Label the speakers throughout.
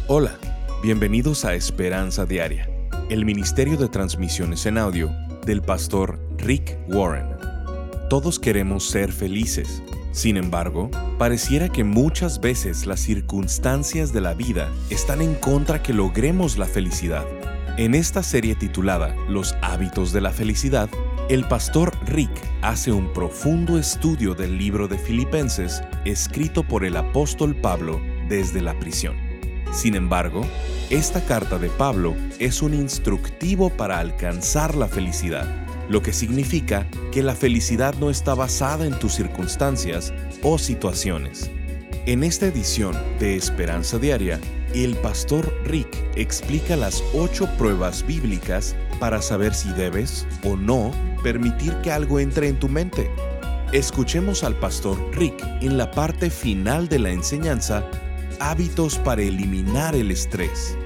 Speaker 1: Hola, bienvenidos a Esperanza Diaria, el ministerio de transmisiones en audio del pastor Rick Warren. Todos queremos ser felices. Sin embargo, pareciera que muchas veces las circunstancias de la vida están en contra que logremos la felicidad. En esta serie titulada Los hábitos de la felicidad, el pastor Rick hace un profundo estudio del libro de Filipenses escrito por el apóstol Pablo desde la prisión. Sin embargo, esta carta de Pablo es un instructivo para alcanzar la felicidad, lo que significa que la felicidad no está basada en tus circunstancias o situaciones. En esta edición de Esperanza Diaria, el pastor Rick explica las 8 pruebas bíblicas para saber si debes o no permitir que algo entre en tu mente. Escuchemos al pastor Rick en la parte final de la enseñanza, Hábitos para eliminar el estrés.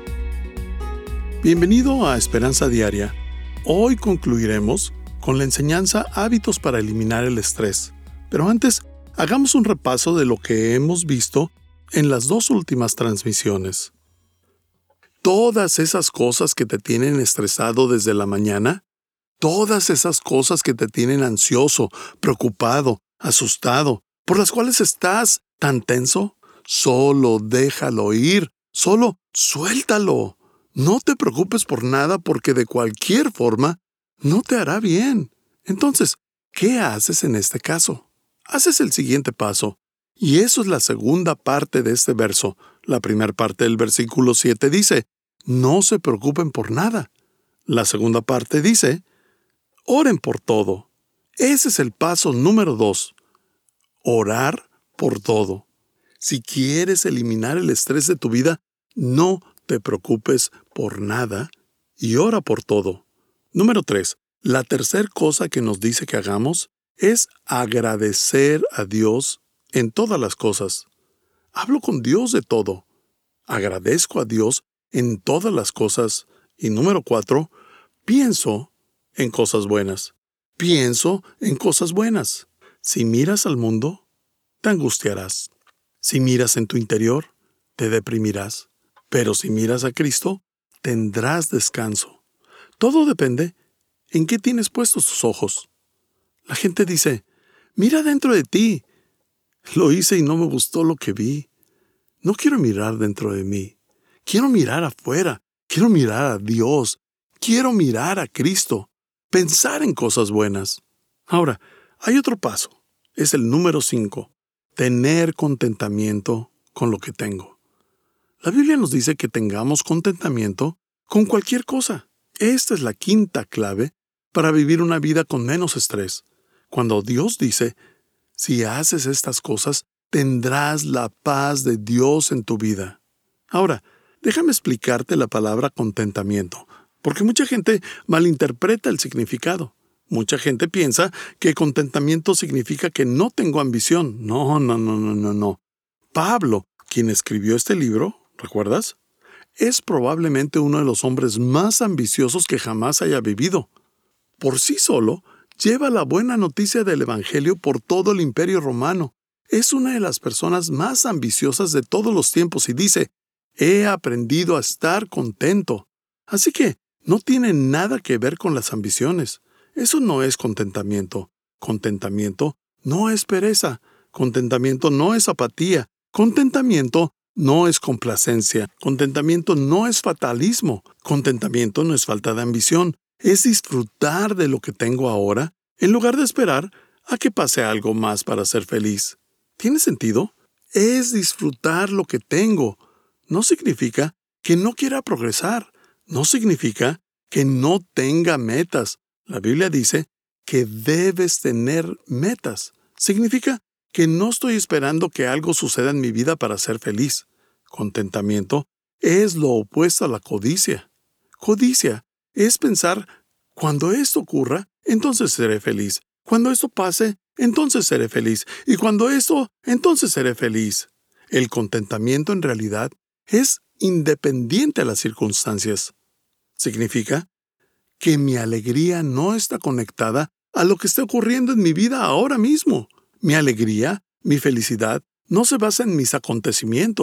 Speaker 2: Bienvenido a Esperanza Diaria. Hoy concluiremos con la enseñanza Hábitos para eliminar el estrés. Pero antes, hagamos un repaso de lo que hemos visto en las 2 últimas transmisiones. Todas esas cosas que te tienen estresado desde la mañana, todas esas cosas que te tienen ansioso, preocupado, asustado, por las cuales estás tan tenso, solo déjalo ir, solo suéltalo. No te preocupes por nada porque de cualquier forma no te hará bien. Entonces, ¿qué haces en este caso? Haces el siguiente paso. Y eso es la segunda parte de este verso. La primera parte del versículo 7 dice, no se preocupen por nada. La segunda parte dice, oren por todo. Ese es el paso número 2. Orar por todo. Si quieres eliminar el estrés de tu vida, no te preocupes por nada y ora por todo. Número 3. La tercera cosa que nos dice que hagamos es agradecer a Dios en todas las cosas. Hablo con Dios de todo. Agradezco a Dios en todas las cosas. Y número 4. Pienso en cosas buenas. Pienso en cosas buenas. Si miras al mundo, te angustiarás. Si miras en tu interior, te deprimirás. Pero si miras a Cristo, tendrás descanso. Todo depende en qué tienes puestos tus ojos. La gente dice, mira dentro de ti. Lo hice y no me gustó lo que vi. No quiero mirar dentro de mí. Quiero mirar afuera. Quiero mirar a Dios. Quiero mirar a Cristo. Pensar en cosas buenas. Ahora, hay otro paso. Es el número 5. Tener contentamiento con lo que tengo. La Biblia nos dice que tengamos contentamiento con cualquier cosa. Esta es la quinta clave para vivir una vida con menos estrés. Cuando Dios dice, si haces estas cosas, tendrás la paz de Dios en tu vida. Ahora, déjame explicarte la palabra contentamiento, porque mucha gente malinterpreta el significado. Mucha gente piensa que contentamiento significa que no tengo ambición. No. Pablo, quien escribió este libro, ¿recuerdas? Es probablemente uno de los hombres más ambiciosos que jamás haya vivido. Por sí solo, lleva la buena noticia del Evangelio por todo el Imperio Romano. Es una de las personas más ambiciosas de todos los tiempos y dice, he aprendido a estar contento. Así que no tiene nada que ver con las ambiciones. Eso no es contentamiento. Contentamiento no es pereza. Contentamiento no es apatía. Contentamiento no es complacencia. Contentamiento no es fatalismo. Contentamiento no es falta de ambición. Es disfrutar de lo que tengo ahora en lugar de esperar a que pase algo más para ser feliz. ¿Tiene sentido? Es disfrutar lo que tengo. No significa que no quiera progresar. No significa que no tenga metas. La Biblia dice que debes tener metas. Significa que no estoy esperando que algo suceda en mi vida para ser feliz. Contentamiento es lo opuesto a la codicia. Codicia es pensar, cuando esto ocurra, entonces seré feliz. Cuando esto pase, entonces seré feliz. Y cuando esto, entonces seré feliz. El contentamiento en realidad es independiente a las circunstancias. Significa que mi alegría no está conectada a lo que está ocurriendo en mi vida ahora mismo. Mi alegría, mi felicidad, no se basa en mis acontecimientos,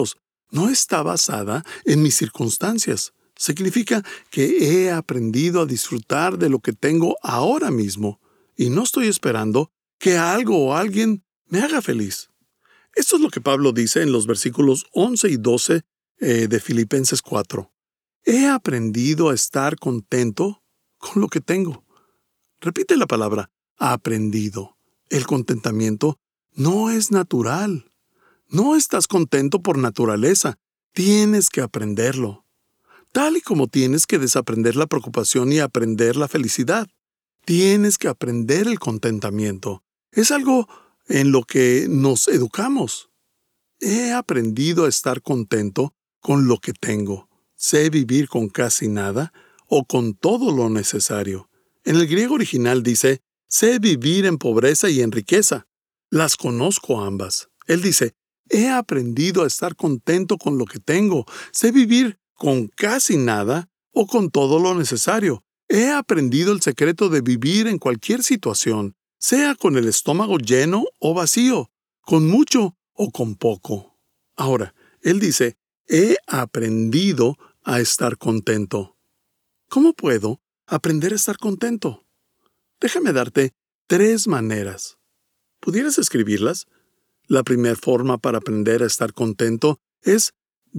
Speaker 2: No está basada en mis circunstancias. Significa que he aprendido a disfrutar de lo que tengo ahora mismo y no estoy esperando que algo o alguien me haga feliz. Esto es lo que Pablo dice en los versículos 11 y 12 de Filipenses 4. He aprendido a estar contento con lo que tengo. Repite la palabra, aprendido. El contentamiento no es natural. No estás contento por naturaleza. Tienes que aprenderlo. Tal y como tienes que desaprender la preocupación y aprender la felicidad. Tienes que aprender el contentamiento. Es algo en lo que nos educamos. He aprendido a estar contento con lo que tengo. Sé vivir con casi nada o con todo lo necesario. En el griego original dice, sé vivir en pobreza y en riqueza. Las conozco ambas. Él dice, he aprendido a estar contento con lo que tengo. Sé vivir con casi nada o con todo lo necesario. He aprendido el secreto de vivir en cualquier situación, sea con el estómago lleno o vacío, con mucho o con poco. Ahora, él dice, he aprendido a estar contento. ¿Cómo puedo aprender a estar contento? Déjame darte 3 maneras. ¿Pudieras escribirlas? La primera forma para aprender a estar contento es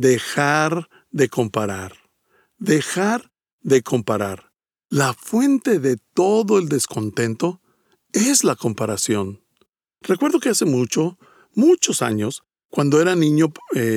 Speaker 2: dejar de comparar. Dejar de comparar. La fuente de todo el descontento es la comparación. Recuerdo que hace muchos años, cuando era niño,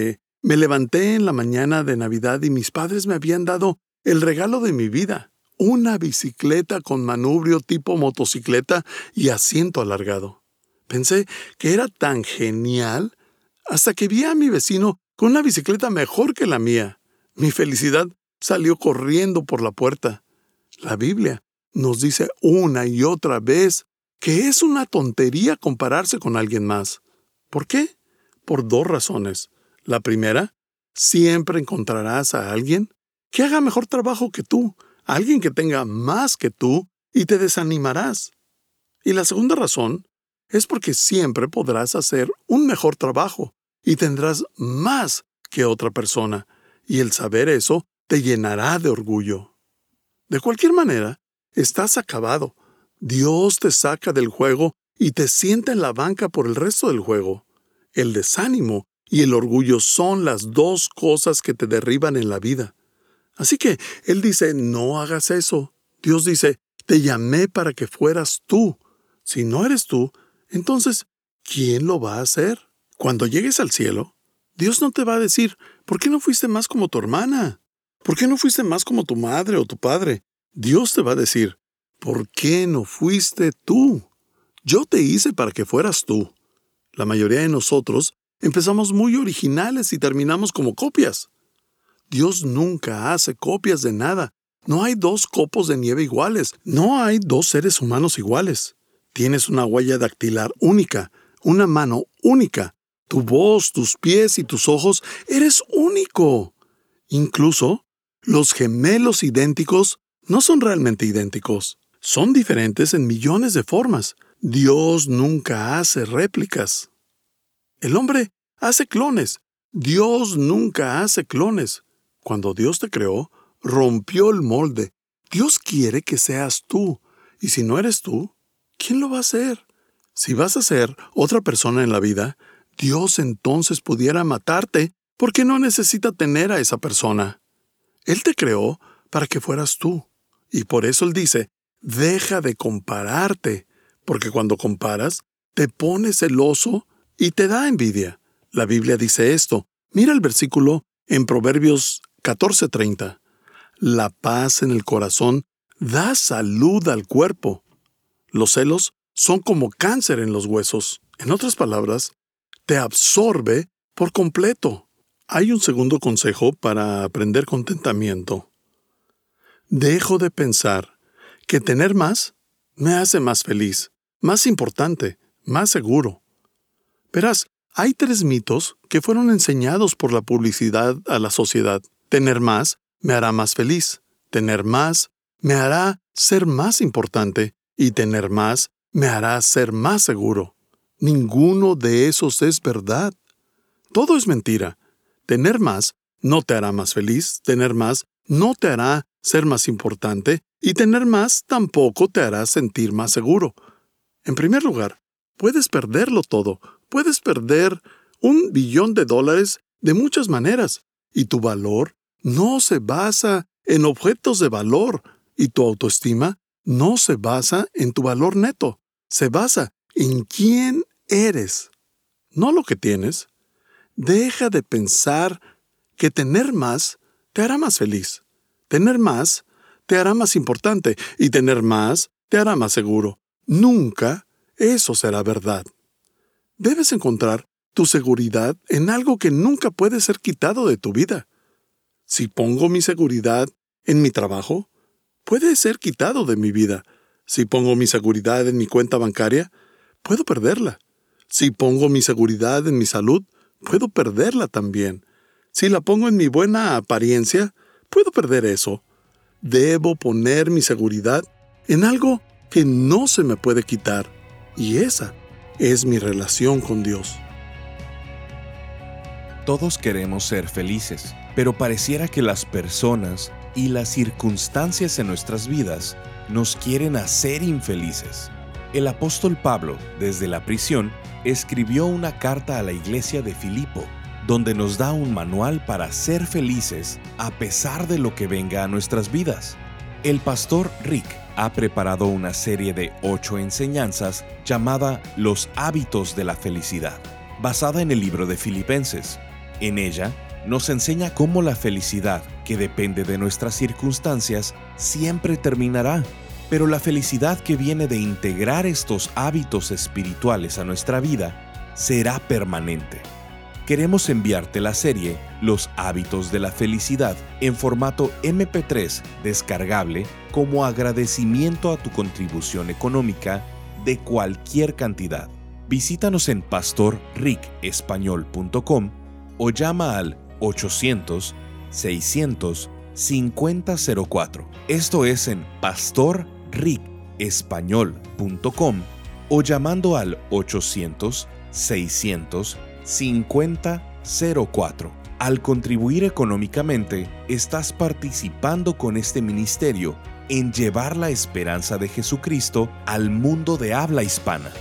Speaker 2: me levanté en la mañana de Navidad y mis padres me habían dado el regalo de mi vida, una bicicleta con manubrio tipo motocicleta y asiento alargado. Pensé que era tan genial hasta que vi a mi vecino con una bicicleta mejor que la mía. Mi felicidad salió corriendo por la puerta. La Biblia nos dice una y otra vez que es una tontería compararse con alguien más. ¿Por qué? Por 2 razones. La primera, siempre encontrarás a alguien que haga mejor trabajo que tú, alguien que tenga más que tú, y te desanimarás. Y la segunda razón es porque siempre podrás hacer un mejor trabajo y tendrás más que otra persona, y el saber eso te llenará de orgullo. De cualquier manera, estás acabado. Dios te saca del juego y te sienta en la banca por el resto del juego. El desánimo y el orgullo son las 2 cosas que te derriban en la vida. Así que Él dice, no hagas eso. Dios dice, te llamé para que fueras tú. Si no eres tú, entonces, ¿quién lo va a hacer? Cuando llegues al cielo, Dios no te va a decir, ¿por qué no fuiste más como tu hermana? ¿Por qué no fuiste más como tu madre o tu padre? Dios te va a decir, ¿por qué no fuiste tú? Yo te hice para que fueras tú. La mayoría de nosotros empezamos muy originales y terminamos como copias. Dios nunca hace copias de nada. No hay 2 copos de nieve iguales. No hay 2 seres humanos iguales. Tienes una huella dactilar única, una mano única. Tu voz, tus pies y tus ojos, eres único. Incluso, los gemelos idénticos no son realmente idénticos. Son diferentes en millones de formas. Dios nunca hace réplicas. El hombre hace clones. Dios nunca hace clones. Cuando Dios te creó, rompió el molde. Dios quiere que seas tú. Y si no eres tú, ¿quién lo va a hacer? Si vas a ser otra persona en la vida, Dios entonces pudiera matarte porque no necesita tener a esa persona. Él te creó para que fueras tú. Y por eso Él dice, deja de compararte, porque cuando comparas, te pones celoso y te da envidia. La Biblia dice esto. Mira el versículo en Proverbios 14:30. La paz en el corazón da salud al cuerpo. Los celos son como cáncer en los huesos. En otras palabras, te absorbe por completo. Hay un segundo consejo para aprender contentamiento. Dejo de pensar que tener más me hace más feliz, más importante, más seguro. Verás, hay 3 mitos que fueron enseñados por la publicidad a la sociedad. Tener más me hará más feliz. Tener más me hará ser más importante. Y tener más me hará ser más seguro. Ninguno de esos es verdad. Todo es mentira. tener más no te hará más feliz, tener más no te hará ser más importante y tener más tampoco te hará sentir más seguro. En primer lugar, puedes perderlo todo. Puedes perder $1 billón de muchas maneras y tu valor no se basa en objetos de valor y tu autoestima no se basa en tu valor neto. Se basa en quién eres, no lo que tienes. Deja de pensar que tener más te hará más feliz. Tener más te hará más importante y tener más te hará más seguro. Nunca eso será verdad. Debes encontrar tu seguridad en algo que nunca puede ser quitado de tu vida. Si pongo mi seguridad en mi trabajo, puede ser quitado de mi vida. Si pongo mi seguridad en mi cuenta bancaria, puedo perderla. Si pongo mi seguridad en mi salud, puedo perderla también. Si la pongo en mi buena apariencia, puedo perder eso. Debo poner mi seguridad en algo que no se me puede quitar, y esa es mi relación con Dios.
Speaker 1: Todos queremos ser felices, pero pareciera que las personas y las circunstancias en nuestras vidas nos quieren hacer infelices. El apóstol Pablo, desde la prisión, escribió una carta a la iglesia de Filipo, donde nos da un manual para ser felices a pesar de lo que venga a nuestras vidas. El pastor Rick ha preparado una serie de 8 enseñanzas llamada Los hábitos de la felicidad, basada en el libro de Filipenses. En ella, nos enseña cómo la felicidad, que depende de nuestras circunstancias, siempre terminará, pero la felicidad que viene de integrar estos hábitos espirituales a nuestra vida será permanente. Queremos enviarte la serie Los hábitos de la felicidad en formato MP3 descargable como agradecimiento a tu contribución económica de cualquier cantidad. Visítanos en pastorricespañol.com o llama al 800-600-5004. Esto es en pastorricespañol.com o llamando al 800-600-5004. Al contribuir económicamente, estás participando con este ministerio en llevar la esperanza de Jesucristo al mundo de habla hispana.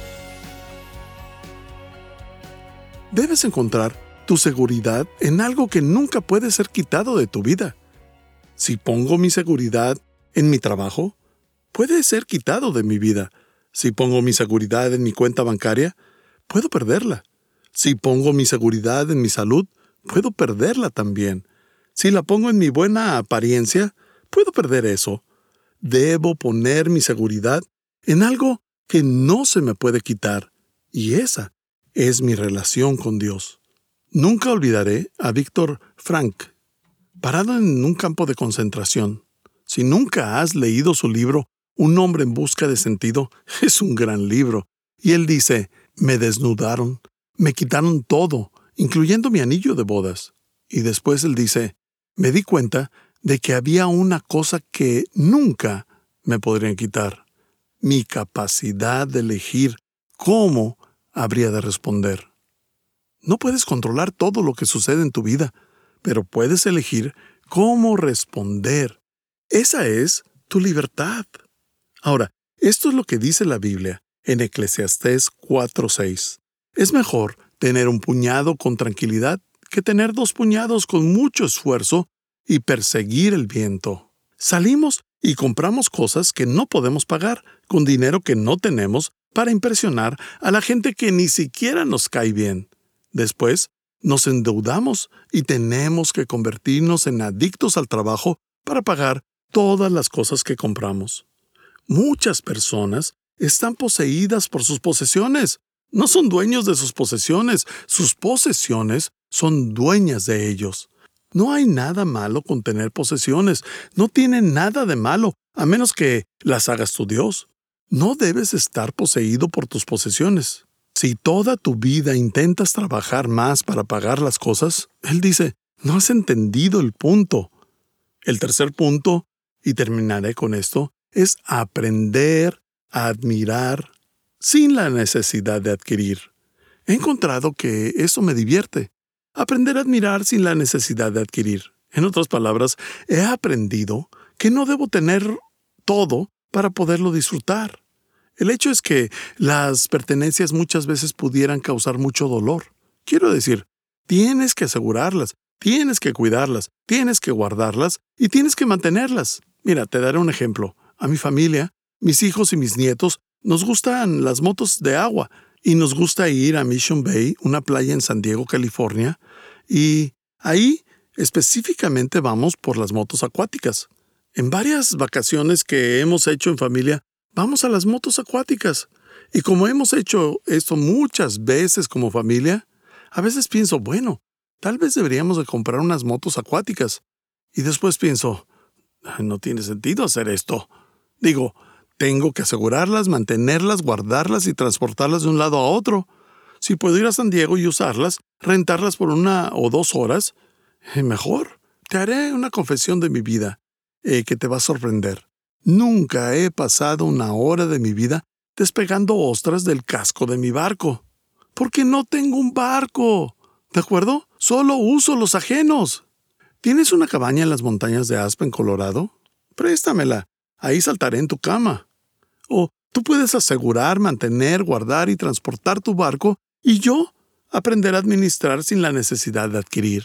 Speaker 2: Debes encontrar tu seguridad en algo que nunca puede ser quitado de tu vida. Si pongo mi seguridad en mi trabajo, puede ser quitado de mi vida. Si pongo mi seguridad en mi cuenta bancaria, puedo perderla. Si pongo mi seguridad en mi salud, puedo perderla también. Si la pongo en mi buena apariencia, puedo perder eso. Debo poner mi seguridad en algo que no se me puede quitar, y esa es mi relación con Dios. Nunca olvidaré a Viktor Frankl, parado en un campo de concentración. Si nunca has leído su libro, Un hombre en busca de sentido, es un gran libro. Y él dice, me desnudaron, me quitaron todo, incluyendo mi anillo de bodas. Y después él dice, me di cuenta de que había una cosa que nunca me podrían quitar: mi capacidad de elegir cómo habría de responder. No puedes controlar todo lo que sucede en tu vida, pero puedes elegir cómo responder. Esa es tu libertad. Ahora, esto es lo que dice la Biblia en Eclesiastés 4:6. Es mejor tener un puñado con tranquilidad que tener 2 puñados con mucho esfuerzo y perseguir el viento. Salimos y compramos cosas que no podemos pagar con dinero que no tenemos para impresionar a la gente que ni siquiera nos cae bien. Después, nos endeudamos y tenemos que convertirnos en adictos al trabajo para pagar todas las cosas que compramos. Muchas personas están poseídas por sus posesiones. No son dueños de sus posesiones son dueñas de ellos. No hay nada malo con tener posesiones. No tiene nada de malo, a menos que las hagas tu Dios. No debes estar poseído por tus posesiones. Si toda tu vida intentas trabajar más para pagar las cosas, él dice, no has entendido el punto. El tercer punto, y terminaré con esto, es aprender a admirar sin la necesidad de adquirir. He encontrado que eso me divierte. aprender a admirar sin la necesidad de adquirir. En otras palabras, he aprendido que no debo tener todo para poderlo disfrutar. El hecho es que las pertenencias muchas veces pudieran causar mucho dolor. Quiero decir, tienes que asegurarlas, tienes que cuidarlas, tienes que guardarlas y tienes que mantenerlas. Mira, te daré un ejemplo. A mi familia, mis hijos y mis nietos, nos gustan las motos de agua y nos gusta ir a Mission Bay, una playa en San Diego, California, y ahí específicamente vamos por las motos acuáticas. En varias vacaciones que hemos hecho en familia, vamos a las motos acuáticas. Y como hemos hecho esto muchas veces como familia, a veces pienso, bueno, tal vez deberíamos de comprar unas motos acuáticas. Y después pienso, no tiene sentido hacer esto. Digo, tengo que asegurarlas, mantenerlas, guardarlas y transportarlas de un lado a otro. Si puedo ir a San Diego y usarlas, rentarlas por 1 o 2 horas, mejor. Te haré una confesión de mi vida, que te va a sorprender. Nunca he pasado 1 hora de mi vida despegando ostras del casco de mi barco. Porque no tengo un barco. ¿De acuerdo? Solo uso los ajenos. ¿Tienes una cabaña en las montañas de Aspen, Colorado? Préstamela. Ahí saltaré en tu cama. O tú puedes asegurar, mantener, guardar y transportar tu barco y yo aprender a administrar sin la necesidad de adquirir.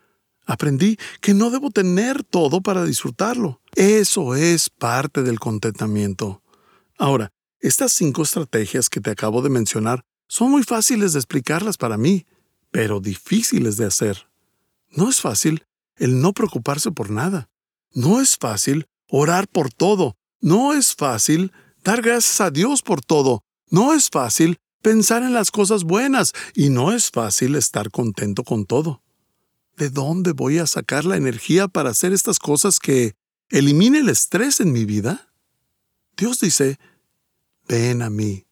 Speaker 2: Aprendí que no debo tener todo para disfrutarlo. Eso es parte del contentamiento. Ahora, estas 5 estrategias que te acabo de mencionar son muy fáciles de explicarlas para mí, pero difíciles de hacer. No es fácil el no preocuparse por nada. No es fácil orar por todo. No es fácil dar gracias a Dios por todo. No es fácil pensar en las cosas buenas y no es fácil estar contento con todo. ¿De dónde voy a sacar la energía para hacer estas cosas que elimine el estrés en mi vida? Dios dice, ven a mí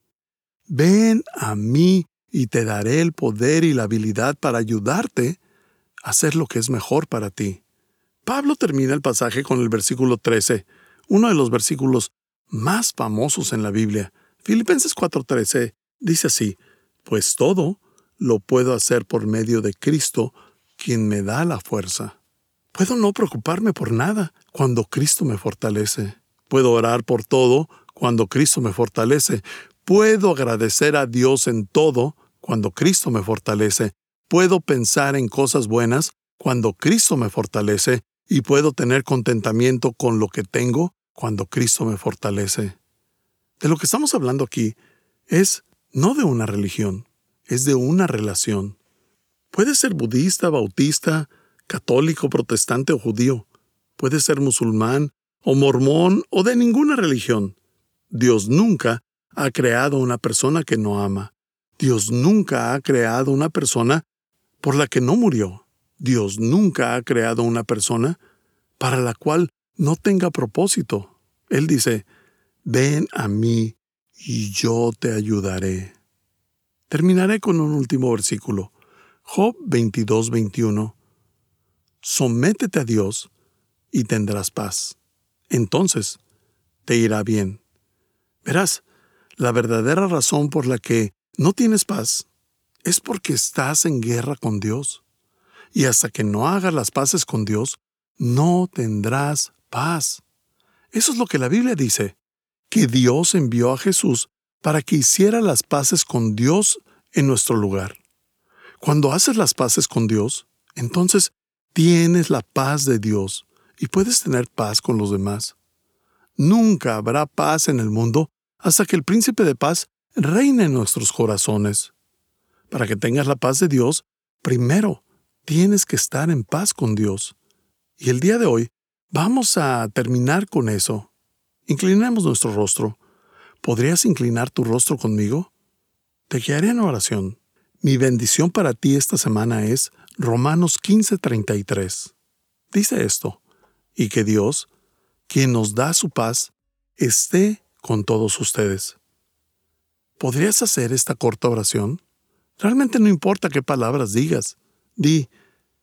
Speaker 2: y te daré el poder y la habilidad para ayudarte a hacer lo que es mejor para ti. Pablo termina el pasaje con el versículo 13, uno de los versículos más famosos en la Biblia. Filipenses 4:13 dice así, pues todo lo puedo hacer por medio de Cristo, quien me da la fuerza. Puedo no preocuparme por nada cuando Cristo me fortalece. Puedo orar por todo cuando Cristo me fortalece. Puedo agradecer a Dios en todo cuando Cristo me fortalece. Puedo pensar en cosas buenas cuando Cristo me fortalece. Y puedo tener contentamiento con lo que tengo cuando Cristo me fortalece. De lo que estamos hablando aquí es no de una religión, es de una relación. Puedes ser budista, bautista, católico, protestante o judío. Puedes ser musulmán o mormón o de ninguna religión. Dios nunca ha creado una persona que no ama. Dios nunca ha creado una persona por la que no murió. Dios nunca ha creado una persona para la cual no tenga propósito. Él dice, ven a mí y yo te ayudaré. Terminaré con un último versículo. Job 22:21. Sométete a Dios y tendrás paz. Entonces te irá bien. Verás, la verdadera razón por la que no tienes paz es porque estás en guerra con Dios. Y hasta que no hagas las paces con Dios, no tendrás paz. Eso es lo que la Biblia dice, que Dios envió a Jesús para que hiciera las paces con Dios en nuestro lugar. Cuando haces las paces con Dios, entonces tienes la paz de Dios y puedes tener paz con los demás. Nunca habrá paz en el mundo hasta que el príncipe de paz reine en nuestros corazones. Para que tengas la paz de Dios, primero tienes que estar en paz con Dios. Y el día de hoy vamos a terminar con eso. Inclinemos nuestro rostro. ¿Podrías inclinar tu rostro conmigo? Te guiaré en oración. Mi bendición para ti esta semana es Romanos 15:33. Dice esto, y que Dios, quien nos da su paz, esté con todos ustedes. ¿Podrías hacer esta corta oración? Realmente no importa qué palabras digas. Di,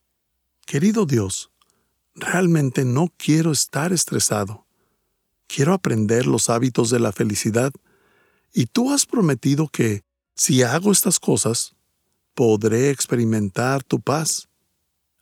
Speaker 2: querido Dios, realmente no quiero estar estresado. Quiero aprender los hábitos de la felicidad y tú has prometido que, si hago estas cosas, podré experimentar tu paz.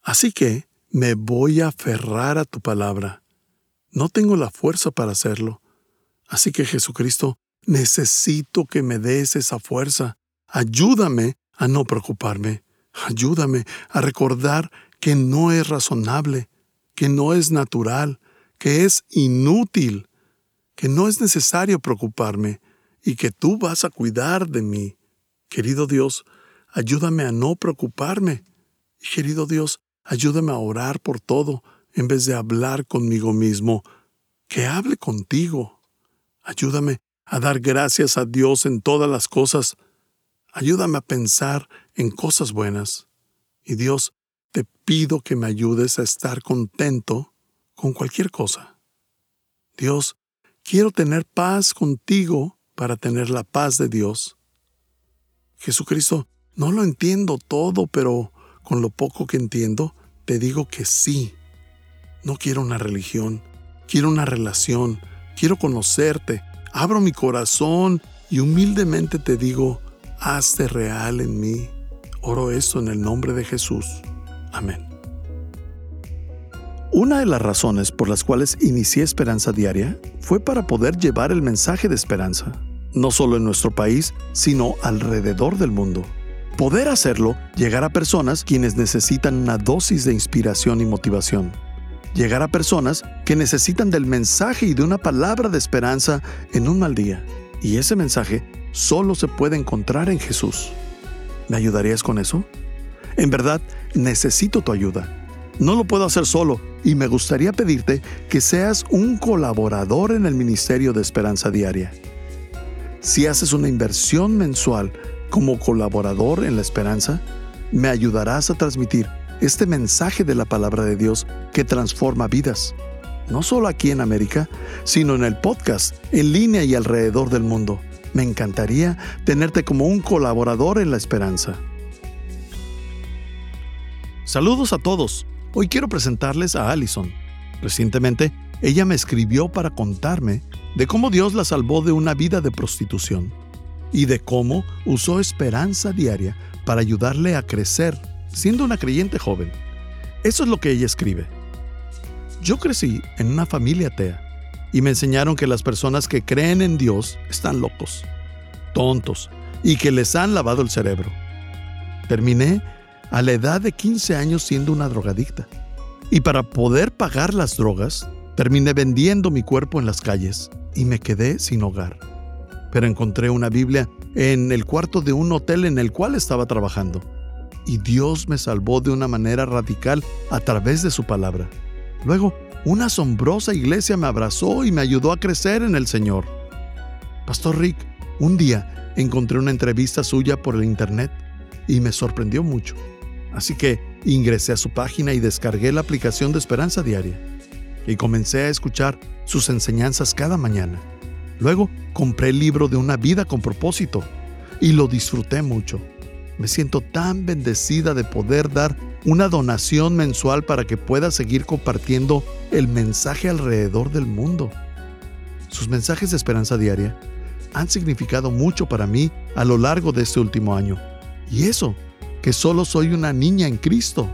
Speaker 2: Así que me voy a aferrar a tu palabra. No tengo la fuerza para hacerlo. Así que Jesucristo, necesito que me des esa fuerza. Ayúdame a no preocuparme. Ayúdame a recordar que no es razonable, que no es natural, que es inútil, que no es necesario preocuparme y que tú vas a cuidar de mí. Querido Dios, ayúdame a no preocuparme. Y querido Dios, ayúdame a orar por todo en vez de hablar conmigo mismo. Que hable contigo. Ayúdame a dar gracias a Dios en todas las cosas. Ayúdame a pensar en cosas buenas. Y Dios, te pido que me ayudes a estar contento con cualquier cosa. Dios, quiero tener paz contigo para tener la paz de Dios. Jesucristo, no lo entiendo todo, pero con lo poco que entiendo, te digo que sí. No quiero una religión, quiero una relación, quiero conocerte. Abro mi corazón y humildemente te digo, hazte real en mí. Oro esto en el nombre de Jesús. Amén. Una de las razones por las cuales inicié Esperanza Diaria fue para poder llevar el mensaje de esperanza, no solo en nuestro país, sino alrededor del mundo. Poder hacerlo, llegar a personas quienes necesitan una dosis de inspiración y motivación. Llegar a personas que necesitan del mensaje y de una palabra de esperanza en un mal día. Y ese mensaje solo se puede encontrar en Jesús. ¿Me ayudarías con eso? En verdad, necesito tu ayuda. No lo puedo hacer solo y me gustaría pedirte que seas un colaborador en el ministerio de Esperanza Diaria. Si haces una inversión mensual como colaborador en la esperanza, me ayudarás a transmitir este mensaje de la palabra de Dios que transforma vidas, no solo aquí en América, sino en el podcast, en línea y alrededor del mundo. Me encantaría tenerte como un colaborador en la esperanza. Saludos a todos. Hoy quiero presentarles a Allison. Recientemente, ella me escribió para contarme de cómo Dios la salvó de una vida de prostitución y de cómo usó Esperanza Diaria para ayudarle a crecer, siendo una creyente joven. Eso es lo que ella escribe. Yo crecí en una familia atea y me enseñaron que las personas que creen en Dios están locos, tontos y que les han lavado el cerebro. Terminé a la edad de 15 años siendo una drogadicta. Y para poder pagar las drogas, terminé vendiendo mi cuerpo en las calles y me quedé sin hogar. Pero encontré una Biblia en el cuarto de un hotel en el cual estaba trabajando. Y Dios me salvó de una manera radical a través de su palabra. Luego, una asombrosa iglesia me abrazó y me ayudó a crecer en el Señor. Pastor Rick, un día encontré una entrevista suya por el internet y me sorprendió mucho. Así que ingresé a su página y descargué la aplicación de Esperanza Diaria. Y comencé a escuchar sus enseñanzas cada mañana. Luego compré el libro de Una vida con propósito y lo disfruté mucho. Me siento tan bendecida de poder dar una donación mensual para que pueda seguir compartiendo el mensaje alrededor del mundo. Sus mensajes de Esperanza Diaria han significado mucho para mí a lo largo de este último año. Y eso, que solo soy una niña en Cristo.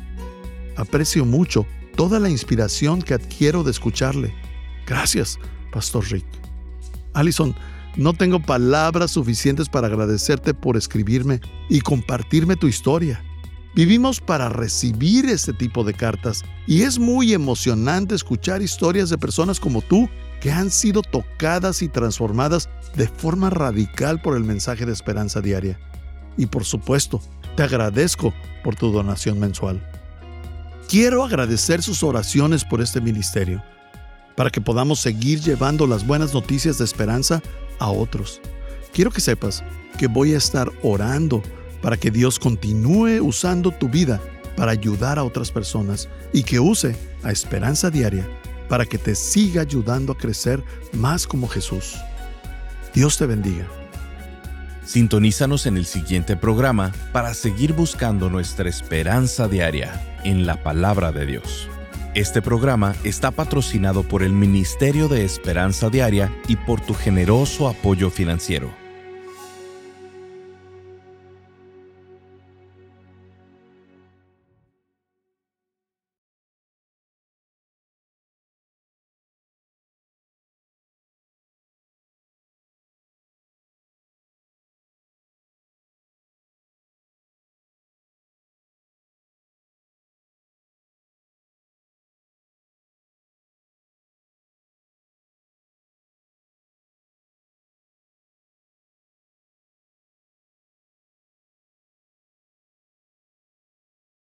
Speaker 2: Aprecio mucho toda la inspiración que adquiero de escucharle. Gracias, Pastor Rick. Allison, no tengo palabras suficientes para agradecerte por escribirme y compartirme tu historia. Vivimos para recibir este tipo de cartas y es muy emocionante escuchar historias de personas como tú que han sido tocadas y transformadas de forma radical por el mensaje de Esperanza Diaria. Y por supuesto, te agradezco por tu donación mensual. Quiero agradecer sus oraciones por este ministerio, para que podamos seguir llevando las buenas noticias de esperanza a otros. Quiero que sepas que voy a estar orando para que Dios continúe usando tu vida para ayudar a otras personas y que use a Esperanza Diaria para que te siga ayudando a crecer más como Jesús. Dios te bendiga.
Speaker 1: Sintonízanos en el siguiente programa para seguir buscando nuestra esperanza diaria en la palabra de Dios. Este programa está patrocinado por el Ministerio de Esperanza Diaria y por tu generoso apoyo financiero.